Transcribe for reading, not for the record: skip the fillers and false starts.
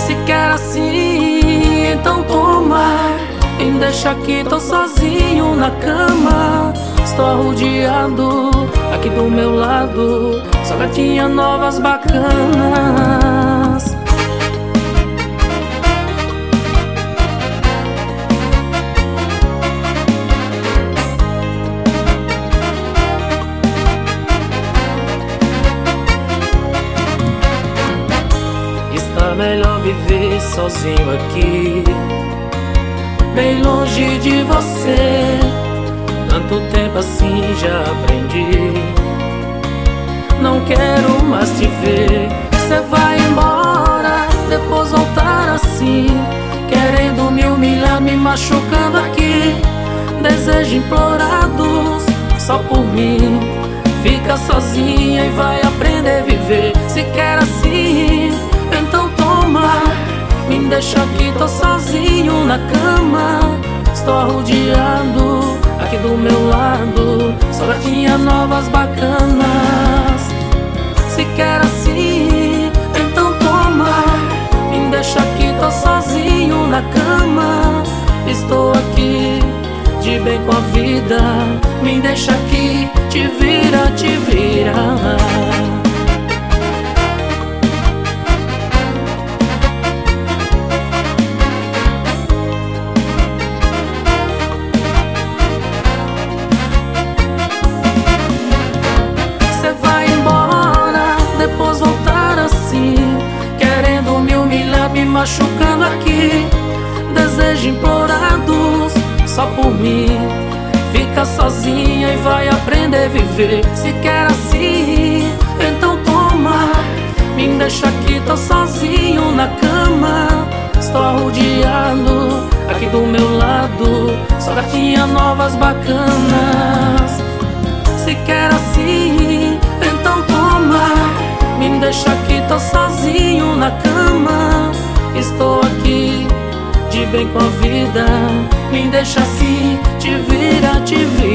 Se quer assim, então toma. Me deixa aqui, tô sozinho na cama. Estou arrodeado, aqui do meu lado só gatinha novas bacanas. Está melhor viver sozinho aqui, bem longe de você. Tanto tempo assim já aprendi, não quero mais te ver. Cê vai embora, depois voltar assim, querendo me humilhar, me machucando aqui. Desejos implorados só por mim. Fica sozinha e vai aprender a viver. Se quer assim, então toma. Me deixa aqui, tô sozinho na cama. Estou arrodeado, aqui do meu lado só gatinha novas bacanas. Se quer assim, então toma. Me deixa aqui, tô sozinho na cama. Estou aqui, de bem com a vida. Me deixa aqui, te vira, te vira. Depois voltar assim, querendo me humilhar, me machucando aqui. Desejos implorados só por mim. Fica sozinha e vai aprender a viver. Se quer assim, então toma. Me deixa aqui, tô sozinho na cama. Estou arrodeado, aqui do meu lado só gatinha novas bacanas. Se quer assim, então toma. Me deixa aqui, tô sozinho na cama. Estou aqui, de bem com a vida. Me deixa assim, te vira, te vira.